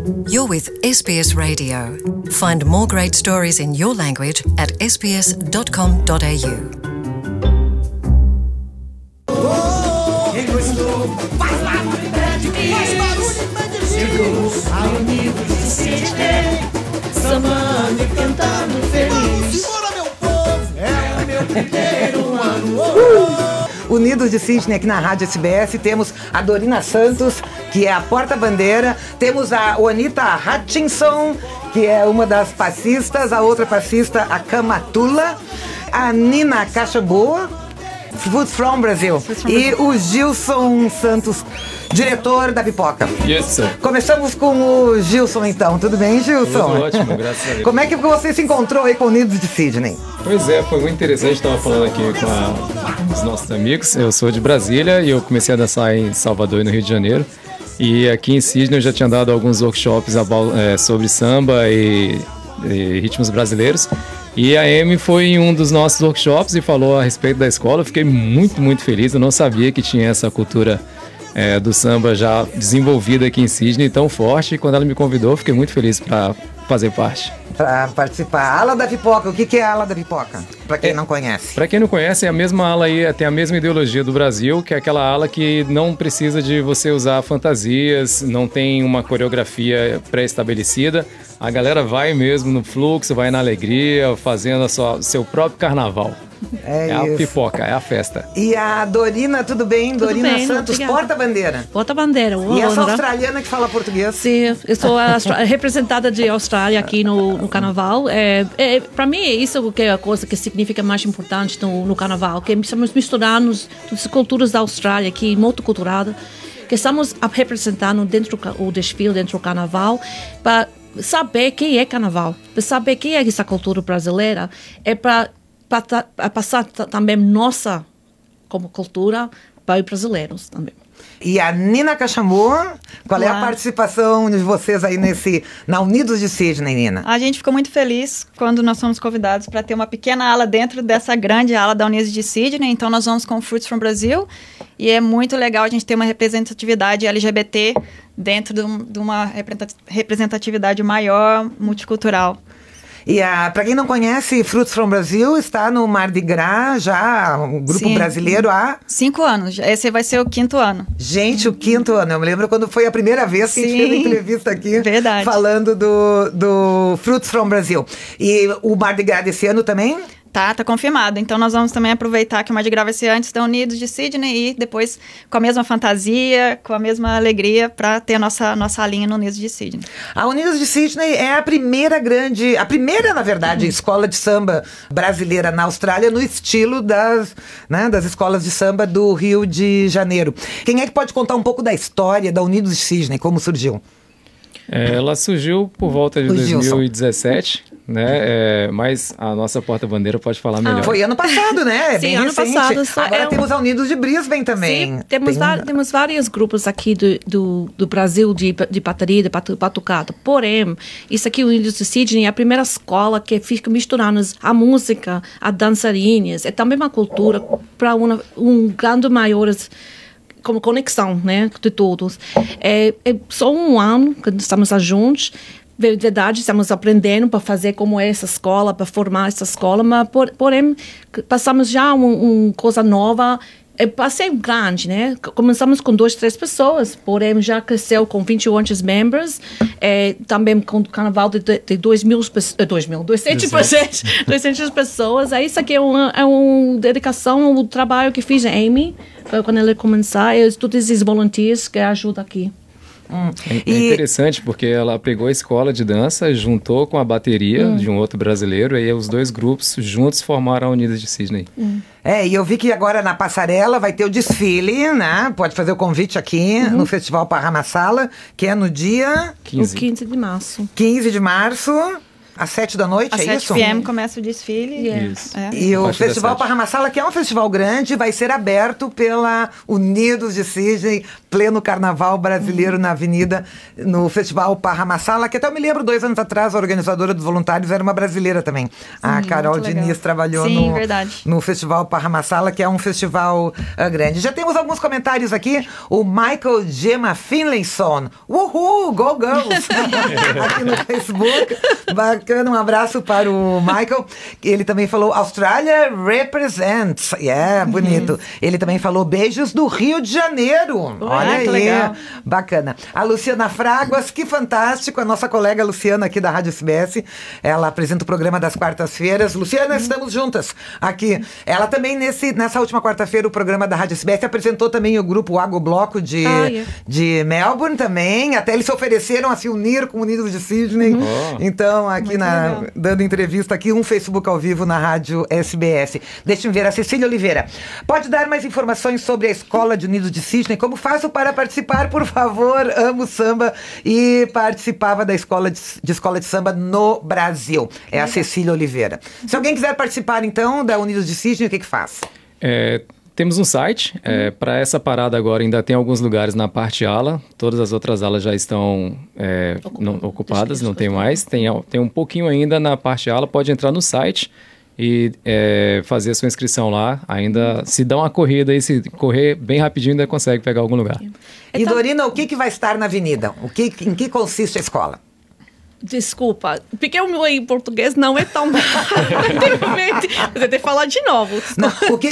You're with SBS Radio. Find more great stories in your language at sbs.com.au. Quem gostou, faz lá no Chegou ao Unidos de Sydney, sambando e cantando feliz. Simbora, meu povo, é o meu primeiro ano. Unidos de Sydney aqui na Rádio SBS, temos a Dorina Santos, que é a porta-bandeira, temos a Onita Hutchinson, que é uma das passistas, a outra passista, a Kamatula, a Nina Cachamboa, Food from Brazil, e o Gilson Santos, diretor da Pipoca. Yes, sir. Começamos com o Gilson, então. Tudo bem, Gilson? Tudo ótimo, graças a Deus. Como é que você se encontrou aí com o Unidos de Sydney? Pois é, foi muito interessante. Estava falando aqui com os nossos amigos. Eu sou de Brasília e eu comecei a dançar em Salvador e no Rio de Janeiro. E aqui em Sydney eu já tinha dado alguns workshops sobre samba e ritmos brasileiros. E a Amy foi em um dos nossos workshops e falou a respeito da escola. Eu fiquei muito, muito feliz. Eu não sabia que tinha essa cultura do samba já desenvolvida aqui em Sydney, tão forte. E quando ela me convidou, eu fiquei muito feliz para fazer parte. Para participar. A ala da Pipoca, o que é a ala da Pipoca? Para quem não conhece. Para quem não conhece, é a mesma ala aí, tem a mesma ideologia do Brasil, que é aquela ala que não precisa de você usar fantasias, não tem uma coreografia pré-estabelecida. A galera vai mesmo no fluxo, vai na alegria, fazendo seu próprio carnaval. É a pipoca, é a festa. E a Dorina, tudo bem? Tudo Dorina bem, Santos, obrigada. porta-bandeira. Porta-bandeira. E essa australiana que fala português? Sim, eu sou a representada de Austrália aqui no Carnaval. Para mim, isso que é a coisa que significa mais importante no Carnaval, que estamos misturando as culturas da Austrália aqui, multiculturada, que estamos representando dentro o desfile, dentro do Carnaval, para saber quem é Carnaval, para saber quem é essa cultura brasileira, para passar também nossa como cultura para os brasileiros também. E a Nina Cachamboa, qual é a participação de vocês aí na Unidos de Sydney, Nina? A gente ficou muito feliz quando nós fomos convidados para ter uma pequena ala dentro dessa grande ala da Unidos de Sydney. Então nós vamos com Fruits from Brazil e é muito legal a gente ter uma representatividade LGBT dentro de uma representatividade maior, multicultural. E para quem não conhece, Fruits from Brazil está no Mardi Gras já, um grupo brasileiro há... 5 anos, esse vai ser o 5º ano. Gente, o 5º ano, eu me lembro quando foi a primeira vez que a gente fez a entrevista aqui, falando do Fruits from Brazil. E o Mardi Gras desse ano também? Tá confirmado. Então nós vamos também aproveitar que o Mardi Gras vai ser antes da Unidos de Sydney e depois com a mesma fantasia, com a mesma alegria para ter a nossa linha no Unidos de Sydney. A Unidos de Sydney é a primeira, na verdade, escola de samba brasileira na Austrália no estilo das escolas de samba do Rio de Janeiro. Quem é que pode contar um pouco da história da Unidos de Sydney, como surgiu? Ela surgiu por volta de 2017, né? Mas a nossa porta-bandeira pode falar melhor. Foi ano passado, né? Sim, ano passado. Agora temos a Unidos de Brisbane também. Sim, temos vários grupos aqui do Brasil de bateria, de batucada. Porém, isso aqui, o Unidos de Sydney, é a primeira escola que fica misturando a música, a dançarinas. É também uma cultura para um grande maior como conexão, né, de todos. É só um ano que estamos juntos. Verdade, estamos aprendendo para fazer como é essa escola, para formar essa escola, mas porém passamos já uma coisa nova. Para ser grande, né? Começamos com 2, 3 pessoas, porém já cresceu com 21 membros, também com o carnaval de 200 pessoas. Isso aqui é uma dedicação ao trabalho que fiz a Amy, quando ela começar, e todos esses volunteers que ajudam aqui. É interessante porque ela pegou a escola de dança, juntou com a bateria de um outro brasileiro, e aí os dois grupos juntos formaram a Unidos de Sydney. E eu vi que agora na passarela vai ter o desfile, né? Pode fazer o convite aqui no Festival Parramassala, que é no dia... 15 de março. 15 de março. Às 7 da noite, Às é 7 isso? p.m. começa o desfile. Isso. E A o partir das Festival 7. Parramassala, que é um festival grande, vai ser aberto pela Unidos de Sydney, pleno carnaval brasileiro na avenida, no Festival Parramassala, que até eu me lembro, 2 anos atrás, a organizadora dos voluntários era uma brasileira também. A Carol muito legal. Diniz trabalhou Sim, verdade. no Festival Parramassala, que é um festival grande. Já temos alguns comentários aqui. O Michael Gemma Finlayson. Uhul, go girls! Aqui no Facebook. Bacana, um abraço para o Michael. Ele também falou Australia represents. Bonito. Ele também falou beijos do Rio de Janeiro. Olha que aí. legal. Bacana. A Luciana Fraguas, que fantástico. A nossa colega Luciana aqui da Rádio SBS. Ela apresenta o programa das quartas-feiras. Luciana, estamos juntas aqui. Ela também, nessa última quarta-feira, o programa da Rádio SBS apresentou também o grupo Água Bloco de Melbourne também. Até eles se ofereceram a se unir com o Unidos de Sydney. Então, aqui dando entrevista aqui, um Facebook ao vivo na Rádio SBS. Deixa eu ver, a Cecília Oliveira. Pode dar mais informações sobre a Escola de Unidos de Sydney? Como faço para participar, por favor? Amo samba e participava da escola de samba no Brasil. É a Cecília Oliveira. Se alguém quiser participar, então, da Unidos de Sydney, o que faz? Temos um site. Para essa parada agora ainda tem alguns lugares na parte ala. Todas as outras alas já estão ocupadas, não tem mais. Tem um pouquinho ainda na parte ala. Pode entrar no site e fazer a sua inscrição lá. Ainda se dá uma corrida e se correr bem rapidinho ainda consegue pegar algum lugar. E Dorina, o que vai estar na avenida? Em que consiste a escola? Desculpa, porque o meu em português não é tão bom. Você tem que falar de novo. Não,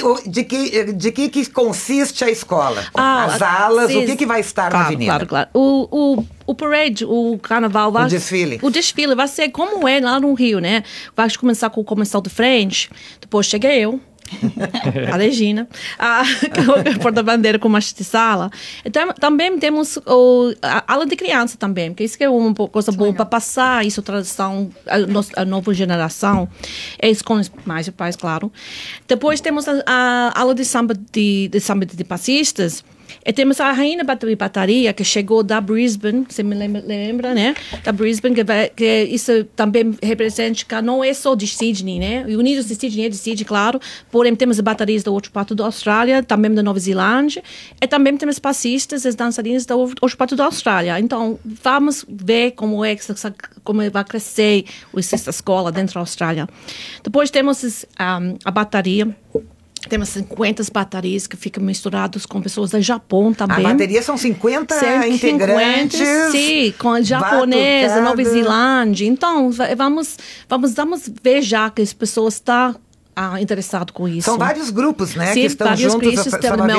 de que consiste a escola? As alas, sim. O que vai estar na avenida? Claro. O parade, o carnaval... O desfile. O desfile vai ser como é lá no Rio, né? Vai começar com o comercial de frente, depois chega eu, a Regina, a porta-bandeira com mestiçala. Então, também temos a aula de criança também, porque isso que é uma coisa boa para passar isso, tradição, a nova geração, com mais pais, claro. Depois temos a aula de samba de passistas. E temos a Rainha Bateria, que chegou da Brisbane, você me lembra, né? Da Brisbane, que isso também representa que não é só de Sydney, né? O Unidos de Sydney é de Sydney, claro. Porém, temos baterias da outra parte da Austrália, também da Nova Zelândia. E também temos passistas, as dançarinas da outra parte da Austrália. Então, vamos ver como vai crescer essa escola dentro da Austrália. Depois temos a bateria. Temos 50 baterias que ficam misturados com pessoas do Japão também. A bateria são 50 integrantes. Sim, com japonesa, Nova Zelândia. Então, vamos ver já que as pessoas estão interessadas com isso. São vários grupos, né? Sim, que estão vários juntos. grupos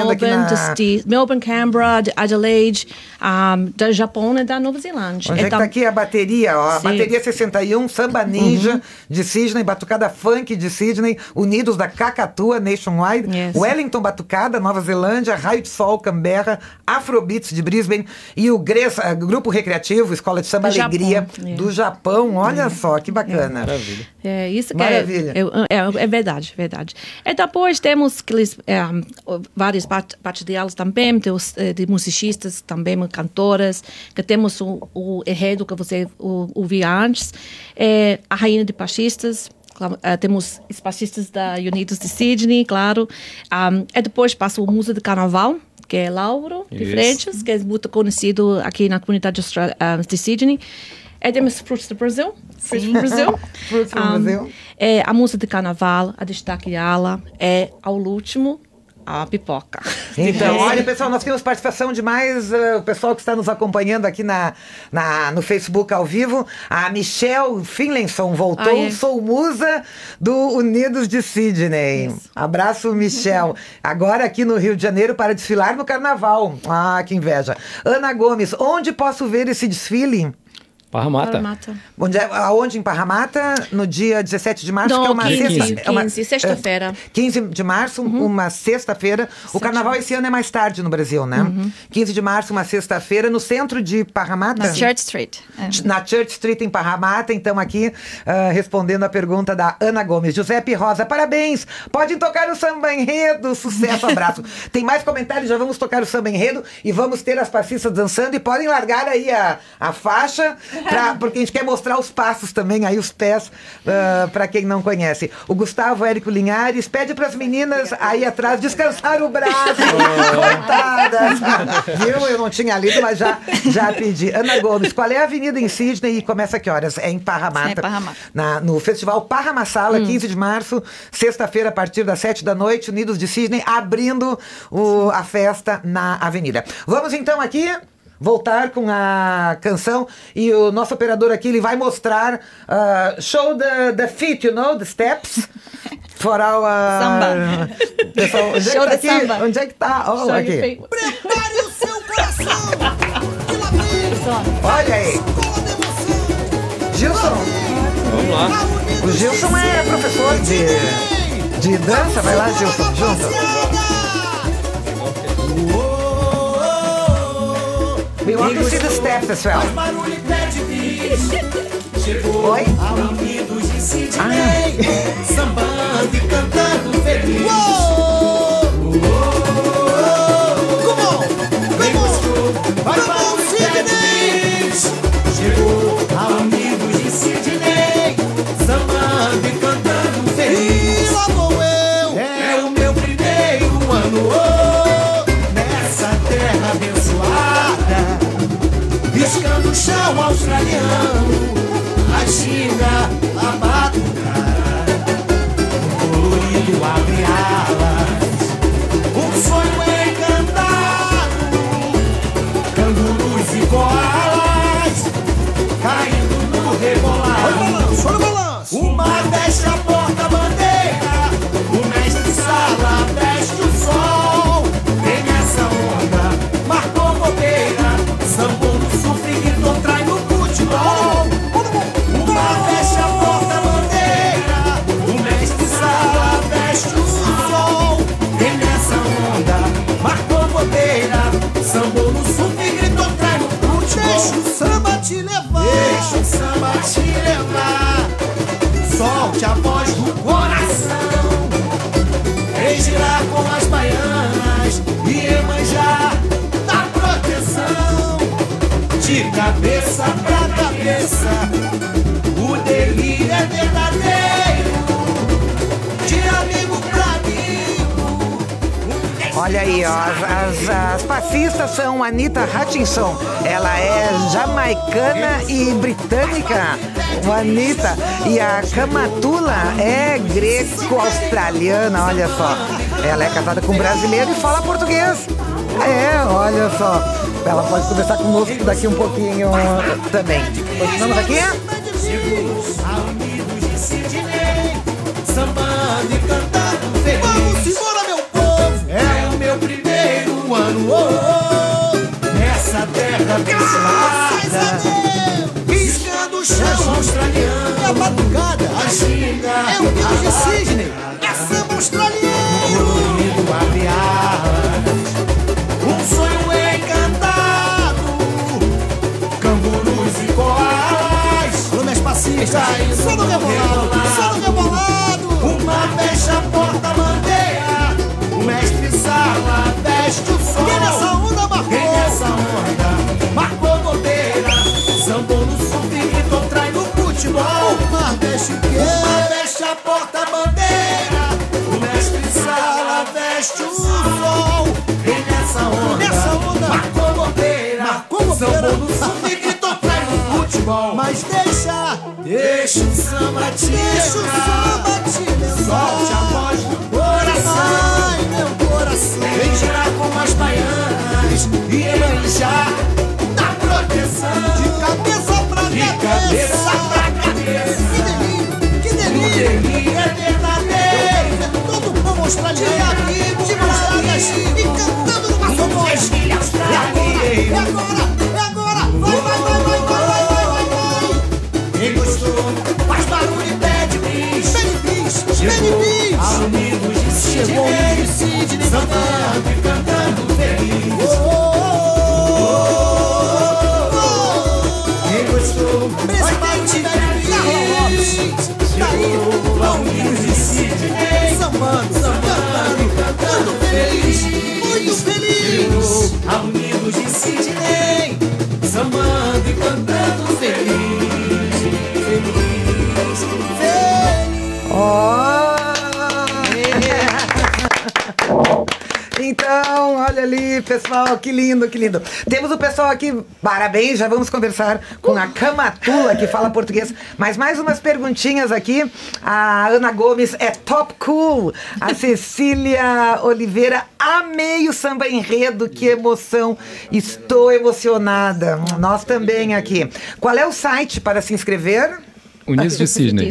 de Melbourne, Canberra, de Adelaide, do Japão e da Nova Zelândia. Onde é que tá aqui a bateria? Ó, a bateria 61, Samba Ninja de Sydney, Batucada Funk de Sydney, Unidos da Cacatua, Nationwide, Wellington Batucada, Nova Zelândia, Raio de Sol, Canberra, Afrobeats de Brisbane e o Grupo Recreativo, Escola de Samba Alegria do Japão. Olha só, que bacana. Maravilha. Isso que Maravilha. É verdade. E depois temos várias partes de aulas também, de musicistas também, cantoras, que temos o enredo que você ouviu antes, a Rainha de Passistas. Temos os passistas da Unidos de Sydney, claro. E depois passa o Museu de Carnaval, que é Lauro de Freitas, que é muito conhecido aqui na comunidade de Sydney. E temos Frutos do Brasil. Frutos do Brasil. A música de carnaval, a destaque ala, ao último, a pipoca. Então, olha, pessoal, nós temos participação de mais o pessoal que está nos acompanhando aqui no Facebook ao vivo. A Michelle Finlayson voltou, sou musa do Unidos de Sydney. Isso. Abraço, Michelle. Agora aqui no Rio de Janeiro para desfilar no Carnaval. Que inveja. Ana Gomes, onde posso ver esse desfile? Parramatta. Aonde em Parramatta? No dia 17 de março, que é uma 15, sexta-feira. 15 de março, uma sexta-feira. O carnaval esse ano é mais tarde no Brasil, né? 15 de março, uma sexta-feira, no centro de Parramatta. Na Church Street. Na Church Street, em Parramatta. Então, aqui, respondendo a pergunta da Ana Gomes. Giuseppe Rosa, parabéns! Podem tocar o samba enredo. Sucesso, abraço. Tem mais comentários, já vamos tocar o samba enredo e vamos ter as passistas dançando e podem largar aí a faixa porque a gente quer mostrar os passos também, aí os pés, para quem não conhece. O Gustavo Érico Linhares pede para as meninas aí atrás descansar o braço. Coitadas. Viu? Eu não tinha lido, mas já pedi. Ana Gomes, qual é a avenida em Sydney e começa a que horas? É em Parra Mata. É em Parra Mata. No Festival Parra Massala, 15 de março, sexta-feira, a partir das 7 da noite, Unidos de Sydney, abrindo a festa na avenida. Vamos então aqui voltar com a canção e o nosso operador aqui, ele vai mostrar show the feet, the steps for our samba. Pessoal, onde Show é que tá de aqui? samba. Onde é que tá? Oh, aqui. Prepare o seu coração. Que lá vem. Olha aí. Gilson. Vamos lá. O Gilson é professor de dança. Vai lá, Gilson, junto. We want to see the steps as well. Oi? Unidos de Sydney, sambando e cantando feliz. Come on! Vai para o Sydney! Chegou a Unidos de Sydney, sambando e cantando feliz. Lá vou eu! É o meu primeiro ano nessa terra abençoada, riscando o chão australiano, a ginga, a batucada, o colorido abre alas, um sonho encantado, cangurus e koalas caindo no rebolado. Olha o balanço! O mar veste a porta-bandeira, o mestre Sala veste o sol. Vem nessa onda, marcou bobeira, sambou no surf e gritou, trai no futebol. O mar veste a porta-bandeira, o mestre Sala veste o sol. Vem nessa onda, marcou bobeira, sambou no surf e gritou, trai no futebol. Deixa o samba te levar, deixa o samba te levar. Solte a voz do coração, vem girar com as baianas e emanjar da proteção. De cabeça pra cabeça, o delírio é verdadeiro. De amigo pra amigo. Olha aí, ó, as passistas são Anita Hutchinson, ela é jamaicana e britânica, Anita, e a Kamatula é greco-australiana, olha só, ela é casada com um brasileiro e fala português, olha só, ela pode conversar conosco daqui um pouquinho também. Continuamos aqui? Unidos de Sydney, sambando e cantando feliz. Vamos embora, meu povo! É o meu primeiro ano nessa terra abençoada, riscando o chão australiano, e a batucada, a ginga, é o Unidos de Sydney, é samba australiano, colorido abre alas, um sonho encantado, cangurus e koalas, lumes passistas, só no rebolado, uma fecha a porta-bandeira, o mestre Sala veste o sol. Quem nessa onda marcou? Quem nessa onda marcou bobeira, sambou no surf e gritou, trai no futebol. Uma fecha a porta-bandeira, o mestre Sala veste o sol. Quem nessa onda marcou bobeira, sambou no surf e gritou, trai no futebol. Mas deixa o samba te levar, solte a voz do coração. Ai, meu coração, vem girar com as baianas e emanjar da proteção. De cabeça pra cabeça, que delírio, o delírio é verdadeiro. Todo o povo australiano, de braçadas e cantando no maçom. É agora, vai. Quem gostou, faz barulho e pede bis. Chegou a Unidos de Sydney, sambando e cantando feliz. Quem gostou, faz barulho e pede bis. Chegou a Unidos de Sydney, sambando e cantando feliz. Muito feliz. Chegou a Unidos de Sydney, sambando e cantando feliz. pessoal, que lindo, que lindo. Temos o pessoal aqui, parabéns, já vamos conversar com a Camatula, que fala português. Mas mais umas perguntinhas aqui. A Ana Gomes é top cool. A Cecília Oliveira, amei o samba enredo, que emoção. Estou emocionada. Nós também aqui. Qual é o site para se inscrever? Unidos de Sydney.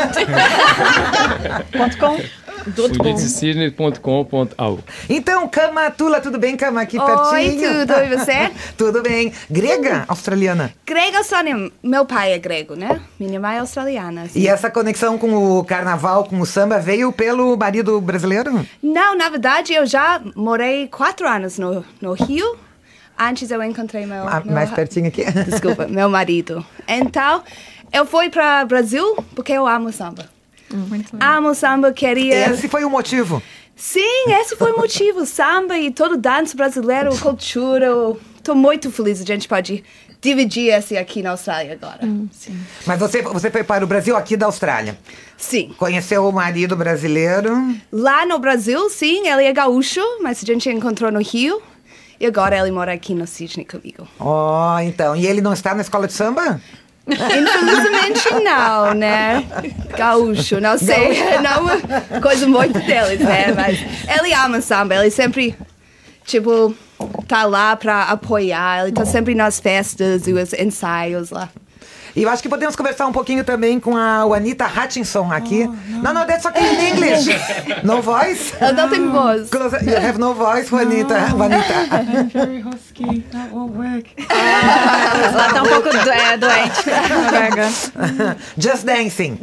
unidosdesidney.com.au. Então, Camatula, tudo bem, Cama? Aqui Oi, pertinho. tudo, e você? Tudo bem. Grega? Australiana? Grego australiano. Meu pai é grego, né? Minha mãe é australiana. Assim. E essa conexão com o carnaval, com o samba, veio pelo marido brasileiro? Não, na verdade, eu já morei 4 anos no Rio. Antes eu encontrei meu Mais pertinho aqui. Desculpa, meu marido. Então, eu fui para o Brasil porque eu amo samba. Amo samba, queria... Esse foi o motivo. Sim, esse foi o motivo. Samba e todo dança brasileiro, cultura. Estou muito feliz. A gente pode dividir esse aqui na Austrália agora. Sim. Mas você foi para o Brasil aqui da Austrália? Sim. Conheceu o marido brasileiro? Lá no Brasil, sim, ele é gaúcho, mas a gente encontrou no Rio. E agora ele mora aqui no Sydney comigo. Oh, então. E ele não está na escola de samba? Infelizmente não, né? Gaúcho, não sei. Não é uma coisa muito deles, né? Mas ele ama samba, ele sempre, tipo, tá lá pra apoiar. Ele tá sempre nas festas e os ensaios lá. E eu acho que podemos conversar um pouquinho também com a Anita Hutchinson aqui. No, that's okay in English. No voice? Eu não tenho voz. You have no voice, Juanita. I'm very husky. That won't work. Ela tá um pouco doente na garganta. Just dancing.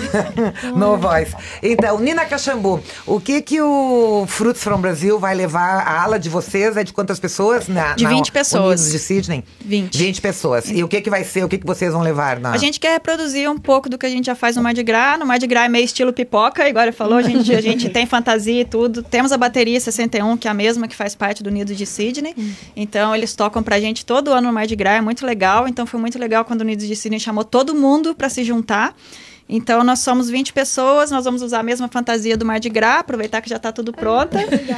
No voice. Então, Nina Caxambu, o que o Fruits from Brasil vai levar? A ala de vocês é de quantas pessoas? De 20 pessoas. Unidos de Sydney? 20 pessoas. E o que vai ser? O que vocês vão levar? A gente quer reproduzir um pouco do que a gente já faz no Mardi Gras. No Mardi Gras é meio estilo pipoca, igual ele falou, a gente tem fantasia e tudo. Temos a bateria 61, que é a mesma que faz parte do Unidos de Sydney. Então, eles tocam pra gente todo ano no Mardi Gras, é muito legal. Então, foi muito legal quando o Unidos de Sydney chamou todo mundo pra se juntar. Então, nós somos 20 pessoas, nós vamos usar a mesma fantasia do Mardi Gras, aproveitar que já está tudo pronta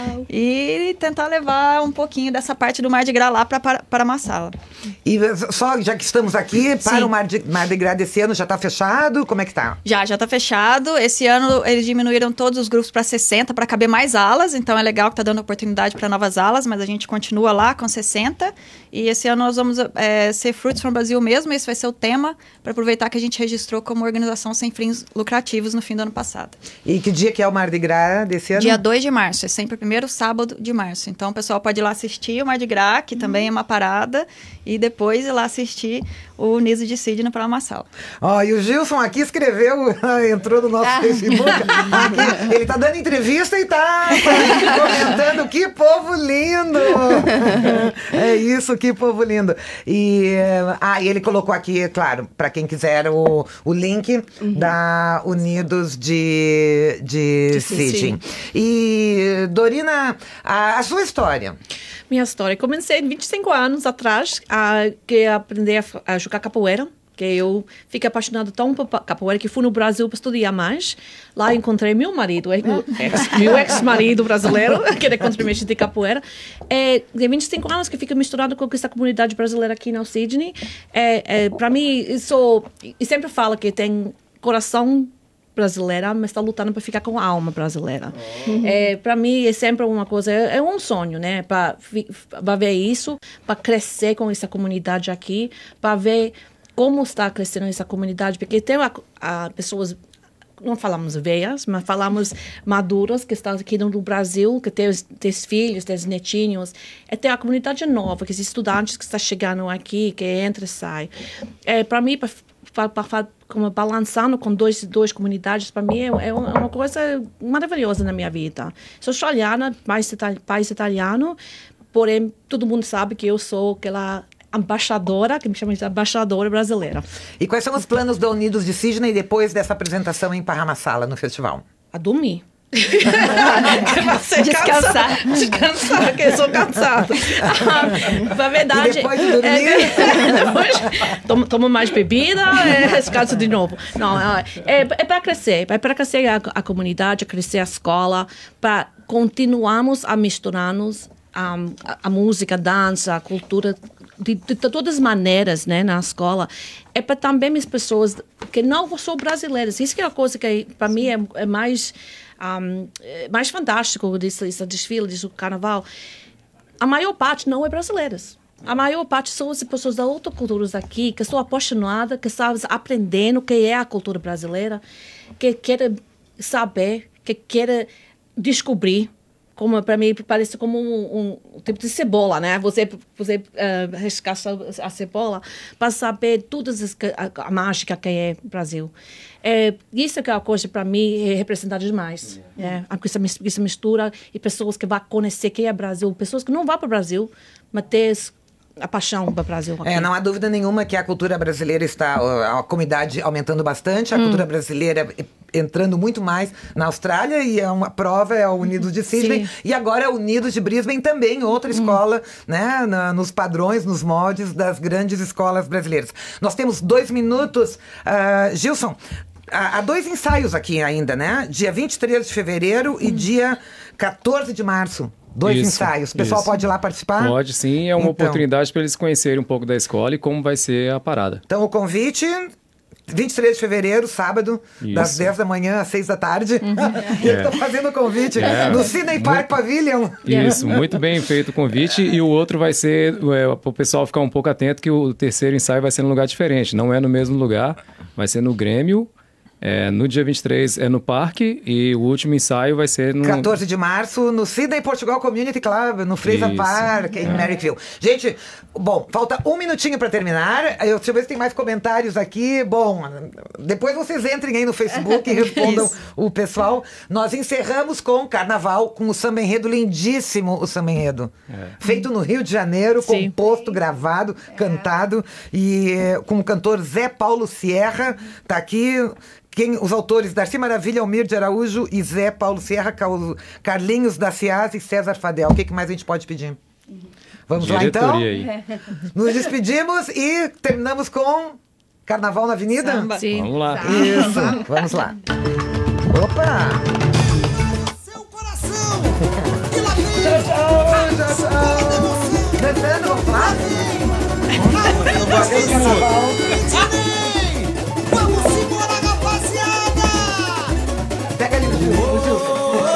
e tentar levar um pouquinho dessa parte do Mardi Gras lá para Massala. E só, já que estamos aqui, para o Mardi Gras desse ano, já está fechado? Como é que tá? Já está fechado. Esse ano, eles diminuíram todos os grupos para 60, para caber mais alas. Então, é legal que está dando oportunidade para novas alas, mas a gente continua lá com 60. E esse ano nós vamos ser Fruits from Brasil mesmo, esse vai ser o tema, para aproveitar que a gente registrou como organização sem fins lucrativos no fim do ano passado. E que dia que é o Mardi Gras desse ano? Dia 2 de março, é sempre o primeiro sábado de março. Então o pessoal pode ir lá assistir o Mardi Gras, que também é uma parada, e depois ir lá assistir o Unidos de Sydney para Massala. E o Gilson aqui escreveu, entrou no nosso Facebook, aqui, ele tá dando entrevista e tá comentando, que povo lindo! É isso, que povo lindo. E ele colocou aqui, claro, para quem quiser o link da Unidos de Sydney. E, Dorina, a sua história? Minha história. Comecei 25 anos atrás que aprendi a jogar capoeira. Que eu fiquei apaixonada tão por capoeira que fui no Brasil para estudar mais. Lá encontrei meu marido, meu ex-marido brasileiro, que ele contribuinte de capoeira. Tem 25 anos que fica misturado com essa comunidade brasileira aqui na Sydney. Para mim, e sempre falo que tem coração brasileira, mas está lutando para ficar com a alma brasileira. Para mim, é sempre uma coisa, é um sonho, né? Para ver isso, para crescer com essa comunidade aqui, para ver como está crescendo essa comunidade, porque tem pessoas, não falamos velhas, mas falamos maduras, que estão aqui no Brasil, que tem filhos, tem netinhos. Tem a comunidade nova, que os estudantes que estão chegando aqui, que entra e sai. Para mim, como balançando com duas comunidades, para mim é uma coisa maravilhosa na minha vida. Sou australiana, país italiano, porém todo mundo sabe que eu sou aquela embaixadora, que me chama de embaixadora brasileira. E quais são os planos da Unidos de Sydney depois dessa apresentação em Parramassala, no festival? A dormir. Descansar, porque eu sou cansada. Na verdade, e depois de dormir? Tomo mais bebida, descanso de novo. Não, é para crescer, a comunidade, crescer a escola, para continuarmos a misturar-nos a música, a dança, a cultura, de todas as maneiras, né, na escola, é para também as pessoas que não são brasileiras. Isso que é uma coisa que, para mim, é mais fantástico desse desfile, desse carnaval. A maior parte não é brasileiras. A maior parte são as pessoas de outras culturas aqui, que estão apaixonadas, que estão aprendendo o que é a cultura brasileira, que querem saber, que querem descobrir. Como para mim parece como um tipo de cebola, né? Você riscar a cebola para saber toda a mágica que é o Brasil. Isso que é a coisa para mim representa demais. Essa mistura e pessoas que vão conhecer quem é Brasil, pessoas que não vão para o Brasil, mas ter a paixão para o Brasil. Não há dúvida nenhuma que a cultura brasileira está, a comunidade aumentando bastante, a cultura brasileira entrando muito mais na Austrália, e uma prova é o Unidos de Sydney, e agora é o Unidos de Brisbane também, outra escola, né, nos padrões, nos moldes das grandes escolas brasileiras. Nós temos 2 minutos. Gilson, há 2 ensaios aqui ainda, né? Dia 23 de fevereiro e dia 14 de março. 2 ensaios. O pessoal pode ir lá participar? Pode, sim. É uma oportunidade para eles conhecerem um pouco da escola e como vai ser a parada. Então, o convite... 23 de fevereiro, sábado, das 10 da manhã às 6 da tarde. Eu estou fazendo o convite no Sydney Park Pavilion. Isso, muito bem feito o convite. E o outro vai ser, para o pessoal ficar um pouco atento, que o terceiro ensaio vai ser num lugar diferente. Não é no mesmo lugar, vai ser no Grêmio. No dia 23 é no parque, e o último ensaio vai ser no... 14 de março, no Sydney Portugal Community Club, no Fraser Park, em Merrickville. Gente, bom, falta 1 minutinho para terminar. Deixa eu ver se tem mais comentários aqui. Bom, depois vocês entrem aí no Facebook e respondam o pessoal. Nós encerramos com Carnaval, com o samba enredo lindíssimo, o samba enredo. Feito no Rio de Janeiro, composto, gravado, cantado, e com o cantor Zé Paulo Sierra. Tá aqui... Os autores, Darcy Maravilha, Almir de Araújo e Zé Paulo Sierra, Carlinhos da Ciaz e César Fadel. O que mais a gente pode pedir? Vamos Diretoria lá, então? Aí. Nos despedimos e terminamos com Carnaval na Avenida? Samba. Sim. Vamos lá. Isso, vamos lá. Opa! Seu coração! E lá vem! Cantando, vamos lá? Eu gostei de carnaval. Vamos embora, rapaziada! Pega ali o Gilson.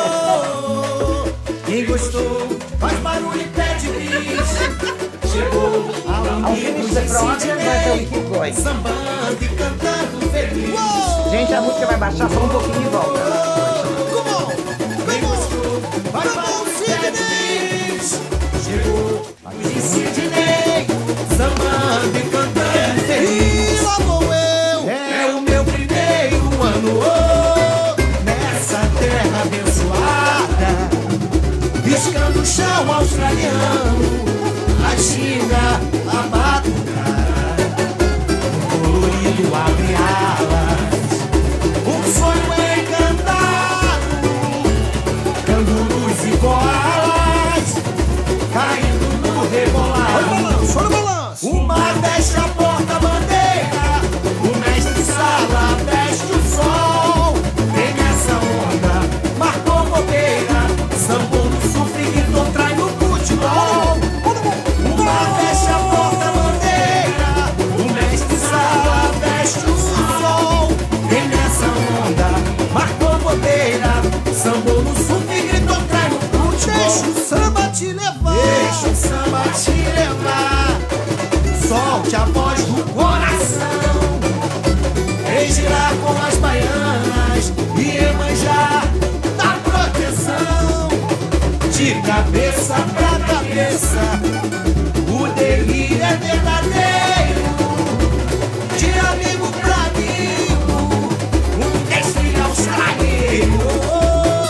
Quem gostou, faz barulho e pede bis. Chegou Ao finish the program vai ter o Keep Going. sambando e cantando feliz. Gente, a música vai baixar só um pouquinho e volta. Come on! Quem gostou, faz barulho e pede bis. Chegou de Sydney, sambando e cantando feliz. Lá vou eu, é o meu primeiro ano nessa terra abençoada, riscando o chão australiano, a China, a batucada, colorido abre alas, um sonho encantado, cangurus e koalas, caindo no rebolado. Olha o balanço! O mar deixa a porta-bandeira, o mestre Sala veste o sol. Vem nessa onda, marcou bobeira, sambou no surf e gritou, trai no futebol. O mar deixa a porta-bandeira, o mestre Sala veste o sol. Vem nessa onda, marcou bobeira, sambou no surf e gritou, trai no futebol. Deixa o samba te levar, deixa o samba te levar. Solte a voz do coração, vem girar com as baianas e emanjar da proteção. De cabeça pra cabeça, o delírio é verdadeiro. De amigo pra amigo, um desfile australiano.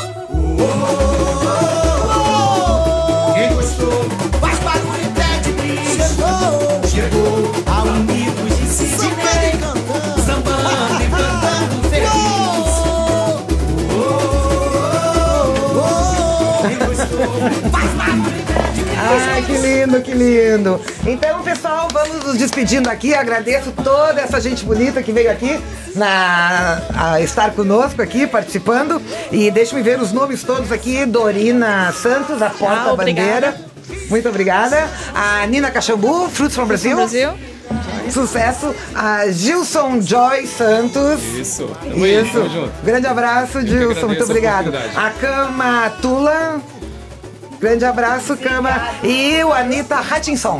Quem gostou, faz barulho e pede bis. Chegou ao Unidos de Sydney, sambando e cantando feliz. Quem gostou, faz barulho e pede bis. Ai, que lindo, que lindo. Então, pessoal, vamos nos despedindo aqui. Agradeço toda essa gente bonita que veio aqui a estar conosco aqui, participando. E deixa-me ver os nomes todos aqui. Dorina Santos, a porta-bandeira. Muito obrigada. A Nina Caxambu, Fruits from Brasil. Sucesso. A Gilson Joy Santos. Isso. Tamo aí, tamo junto. Grande abraço, Gilson. Muito obrigado. A Cama Tula. Grande abraço, Cama. E o Anitta Hutchinson.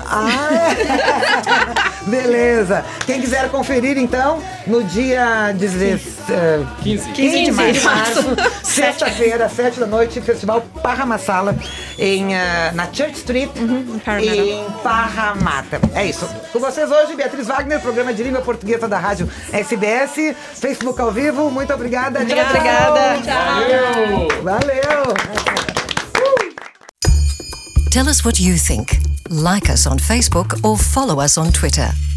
Beleza. Quem quiser conferir, então, no dia 15 de março, sexta-feira, 7 da noite, Festival Parramassala, na Church Street, em Parramatta. É isso. Com vocês hoje, Beatriz Wagner, programa de língua portuguesa da Rádio SBS, Facebook ao vivo. Muito obrigada. Muito obrigada. Valeu! Valeu! Tell us what you think. Like us on Facebook or follow us on Twitter.